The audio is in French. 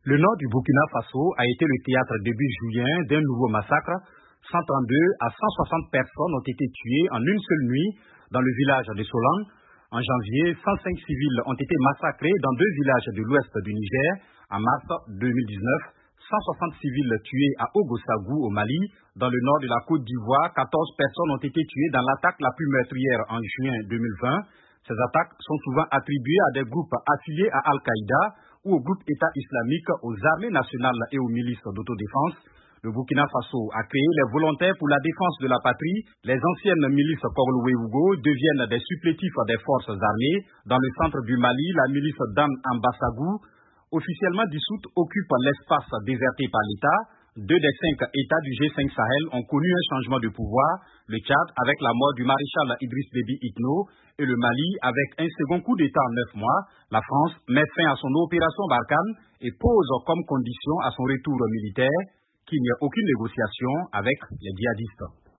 Le nord du Burkina Faso a été le théâtre début juillet d'un nouveau massacre. 132 à 160 personnes ont été tuées en une seule nuit dans le village de Solan. En janvier, 105 civils ont été massacrés dans deux villages de l'ouest du Niger. En mars 2019, 160 civils tués à Ogosagou au Mali. Dans le nord de la Côte d'Ivoire, 14 personnes ont été tuées dans l'attaque la plus meurtrière en juin 2020. Ces attaques sont souvent attribuées à des groupes affiliés à Al-Qaïda ou au groupe État islamique, aux armées nationales et aux milices d'autodéfense. Le Burkina Faso a créé les volontaires pour la défense de la patrie. Les anciennes milices Koglo-Ouéougo deviennent des supplétifs des forces armées. Dans le centre du Mali, la milice Dan Ambassagou, officiellement dissoute, occupe l'espace déserté par l'État. 2 des 5 États du G5 Sahel ont connu un changement de pouvoir. Le Tchad avec la mort du maréchal Idriss Déby Itno et le Mali avec un second coup d'État en 9 mois. La France met fin à son opération Barkhane et pose comme condition à son retour militaire qu'il n'y ait aucune négociation avec les djihadistes.